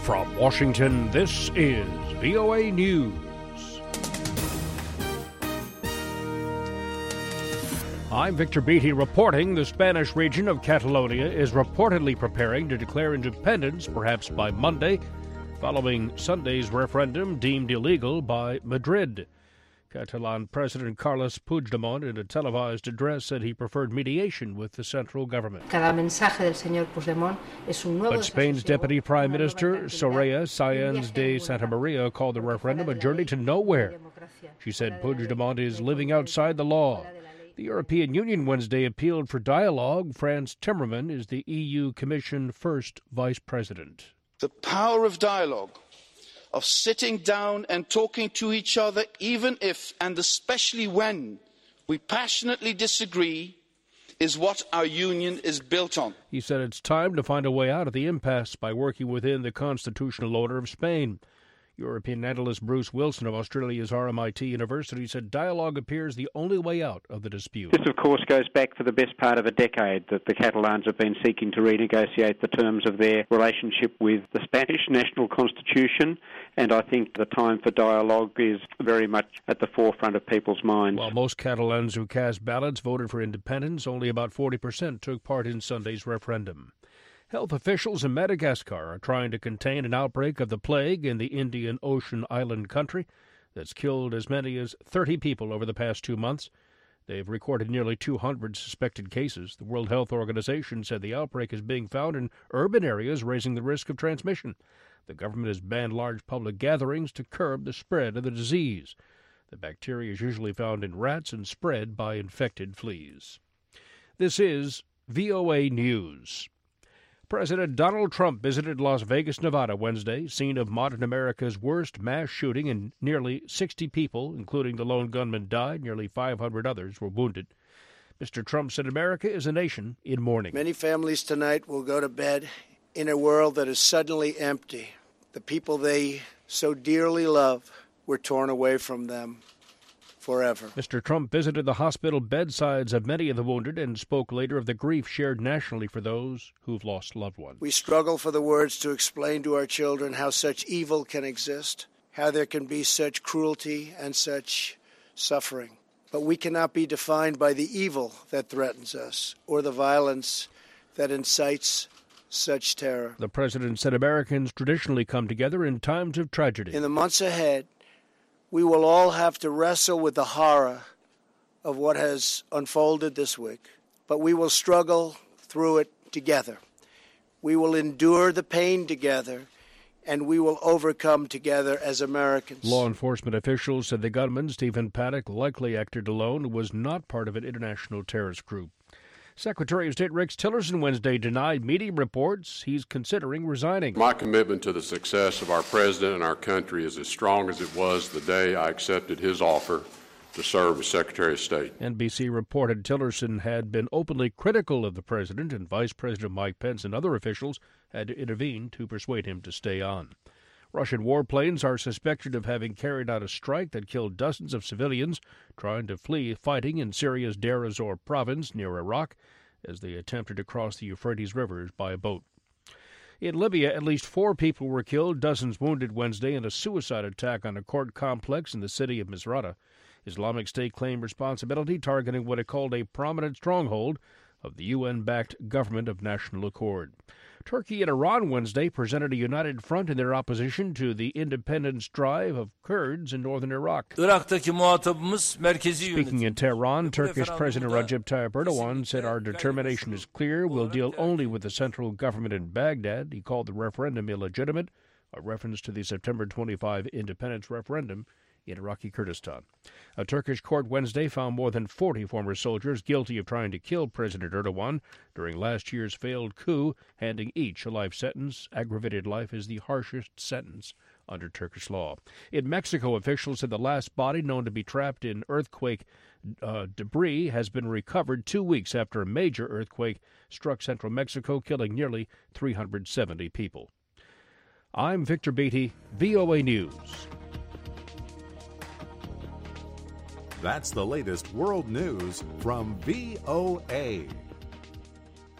From Washington, this is VOA News. I'm Victor Beatty reporting the Spanish region of Catalonia is reportedly preparing to declare independence, perhaps by Monday, following Sunday's referendum deemed illegal by Madrid. Catalan President Carles Puigdemont, in a televised address, said he preferred mediation with the central government. But Spain's Deputy Prime Minister, Soraya Sáenz de Santamaría, called the referendum a journey to nowhere. She said Puigdemont is living outside the law. The European Union Wednesday appealed for dialogue. Frans Timmermans is the EU Commission first vice president. The power of dialogue, of sitting down and talking to each other, even if and especially when we passionately disagree, is what our union is built on. He said it's time to find a way out of the impasse by working within the constitutional order of Spain. European analyst Bruce Wilson of Australia's RMIT University said dialogue appears the only way out of the dispute. This, of course, goes back for the best part of a decade that the Catalans have been seeking to renegotiate the terms of their relationship with the Spanish national constitution, and I think the time for dialogue is very much at the forefront of people's minds. While most Catalans who cast ballots voted for independence, only about 40% took part in Sunday's referendum. Health officials in Madagascar are trying to contain an outbreak of the plague in the Indian Ocean island country that's killed as many as 30 people over the past 2 months. They've recorded nearly 200 suspected cases. The World Health Organization said the outbreak is being found in urban areas, raising the risk of transmission. The government has banned large public gatherings to curb the spread of the disease. The bacteria is usually found in rats and spread by infected fleas. This is VOA News. President Donald Trump visited Las Vegas, Nevada Wednesday, scene of modern America's worst mass shooting, and nearly 60 people, including the lone gunman, died. Nearly 500 others were wounded. Mr. Trump said America is a nation in mourning. Many families tonight will go to bed in a world that is suddenly empty. The people they so dearly love were torn away from them forever. Mr. Trump visited the hospital bedsides of many of the wounded and spoke later of the grief shared nationally for those who've lost loved ones. We struggle for the words to explain to our children how such evil can exist, how there can be such cruelty and such suffering. But we cannot be defined by the evil that threatens us or the violence that incites such terror. The president said Americans traditionally come together in times of tragedy. In the months ahead, we will all have to wrestle with the horror of what has unfolded this week, but we will struggle through it together. We will endure the pain together, and we will overcome together as Americans. Law enforcement officials said the gunman, Stephen Paddock, likely acted alone and was not part of an international terrorist group. Secretary of State Rex Tillerson Wednesday denied media reports he's considering resigning. My commitment to the success of our president and our country is as strong as it was the day I accepted his offer to serve as Secretary of State. NBC reported Tillerson had been openly critical of the president, and Vice President Mike Pence and other officials had to intervene to persuade him to stay on. Russian warplanes are suspected of having carried out a strike that killed dozens of civilians trying to flee fighting in Syria's Deir ez-Zor province near Iraq as they attempted to cross the Euphrates River by boat. In Libya, at least 4 people were killed, dozens wounded Wednesday in a suicide attack on a court complex in the city of Misrata. Islamic State claimed responsibility, targeting what it called a prominent stronghold of the UN-backed Government of National Accord. Turkey and Iran Wednesday presented a united front in their opposition to the independence drive of Kurds in northern Iraq. Speaking in Tehran, Turkish President Recep Tayyip Erdogan said our determination is clear. We'll deal only with the central government in Baghdad. He called the referendum illegitimate, a reference to the September 25 independence referendum in Iraqi Kurdistan. A Turkish court Wednesday found more than 40 former soldiers guilty of trying to kill President Erdogan during last year's failed coup, handing each a life sentence. Aggravated life is the harshest sentence under Turkish law. In Mexico, officials said the last body known to be trapped in earthquake debris has been recovered 2 weeks after a major earthquake struck central Mexico, killing nearly 370 people. I'm Victor Beatty, VOA News. That's the latest world news from VOA.